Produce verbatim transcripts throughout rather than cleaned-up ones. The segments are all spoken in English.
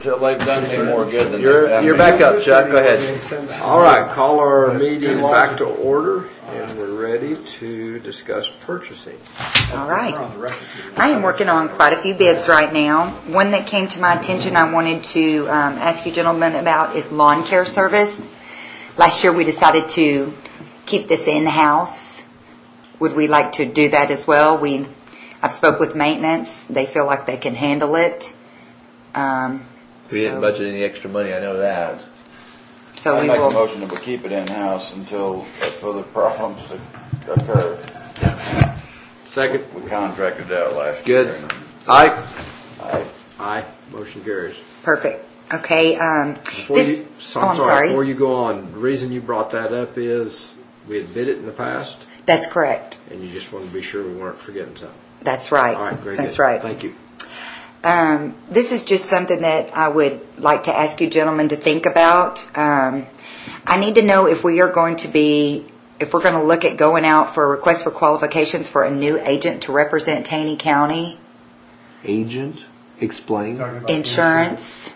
Till they've done me more good than You're, they've done you're me. back up, Chuck. Go ahead. All right, call our meeting back to order, and we're ready to discuss purchasing. All right. I am working on quite a few bids right now. One that came to my attention I wanted to um, ask you gentlemen about is lawn care service. Last year we decided to keep this in-house. Would we like to do that as well? We, I've spoke with maintenance. They feel like they can handle it. Um, We so, didn't budget any extra money, I know that. So I we make will. a motion that we keep it in-house until further problems occur. Second. We contracted out last Good. year. Aye. Aye. Aye. Motion carries. Perfect. Okay. Um, Before this, you, so, oh, I'm I'm sorry, sorry. Before you go on, the reason you brought that up is we had bid it in the past, That's correct. and you just wanted to be sure we weren't forgetting something. That's right. All right, very That's good. right. Thank you. Um, this is just something that I would like to ask you gentlemen to think about. Um, I need to know if we are going to be, if we're going to look at going out for a request for qualifications for a new agent to represent Taney County. Agent? Explain. Insurance.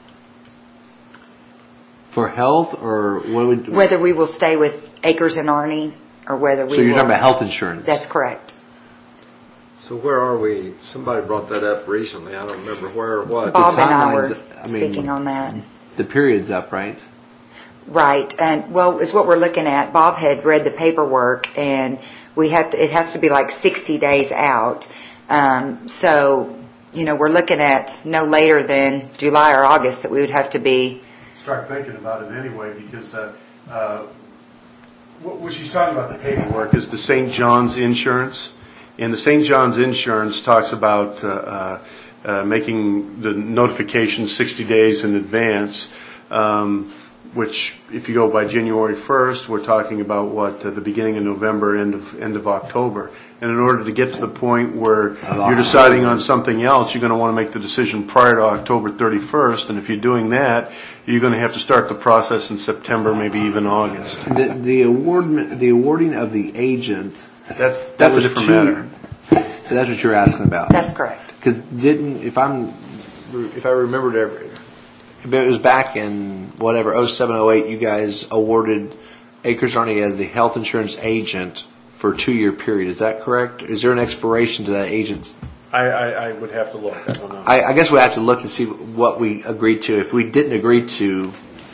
For health or what would... Whether we will stay with Acres and Arnie or whether we So you're will, talking about health insurance? That's correct. So where are we? Somebody brought that up recently. I don't remember where or what. Bob and I were timelines, I mean, speaking on that. The period's up, right? Right, and well, it's what we're looking at. Bob had read the paperwork, and we have to. It has to be like sixty days out. Um, so, you know, we're looking at no later than July or August that we would have to be. Start thinking about it anyway, because uh, uh, what, what she's talking about, the paperwork, is the Saint John's insurance, and the Saint John's insurance talks about uh, uh, uh, making the notification sixty days in advance. Um, which, if you go by January first, we're talking about what, uh, the beginning of November, end of end of October. And in order to get to the point where you're deciding on something else, you're going to want to make the decision prior to October thirty-first. And if you're doing that, you're going to have to start the process in September, maybe even August. The, the award, the awarding of the agent. That's that that's a was different two, matter. That's what you're asking about. That's correct. Because didn't, if I'm, if I remembered every, it was back in whatever oh seven oh eight. You guys awarded Acres Arnie as the health insurance agent for a two-year period. Is that correct? Is there an expiration to that agent's? I, I, I would have to look. I don't know. I, I guess we have to look and see what we agreed to. If we didn't agree to,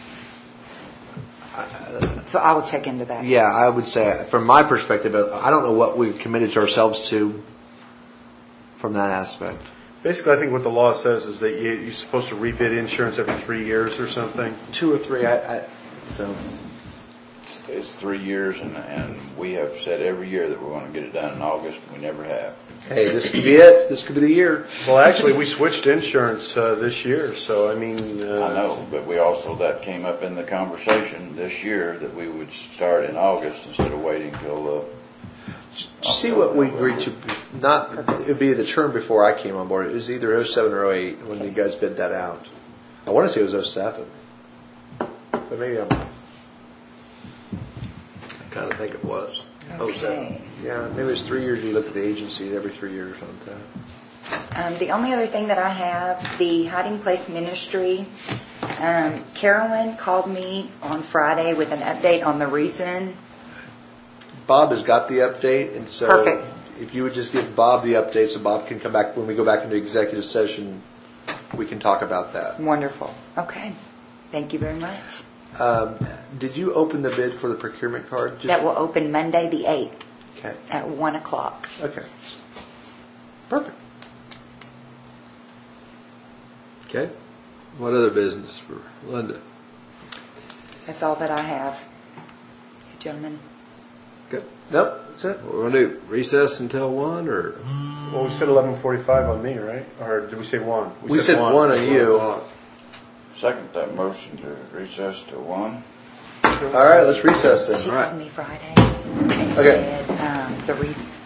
So I will check into that. yeah, I would say, from my perspective, I don't know what we've committed to ourselves to from that aspect. Basically, I think what the law says is that you, you're supposed to rebid insurance every three years or something. Two or three, I, I so. It's, it's three years, and, and we have said every year that we're going to get it done in August. We never have. Hey, this could be it. This could be the year. Well, actually, we switched insurance uh, this year, so I mean. Uh, I know, but we also, that came up in the conversation this year that we would start in August instead of waiting till. Uh, See what we agreed to. Not it would be the term before I came on board. It was either oh seven or oh eight when you guys bid that out. I want to say it was oh seven, but maybe I'm. I kind of think it was. oh seven. Okay. Yeah, maybe it's three years. You look at the agency every three years or something. Um, the only other thing that I have, the Hiding Place Ministry. Um, Carolyn called me on Friday with an update on the reason. Bob has got the update, and so Perfect. if you would just give Bob the update, so Bob can come back when we go back into executive session. We can talk about that. Wonderful. Okay. Thank you very much. Um, did you open the bid for the procurement card? Just, That will open Monday the eighth okay. at one o'clock. Okay. Perfect. Okay. What other business for Linda? That's all that I have. You gentlemen. Okay. Nope. That's it. What we're going to do? Recess until one or? Well, we said eleven forty-five on me, right? Or did we say one? We said one on you. second that motion to recess to one. All right, let's recess then. She All right. called me Friday and Okay. said um, the reason.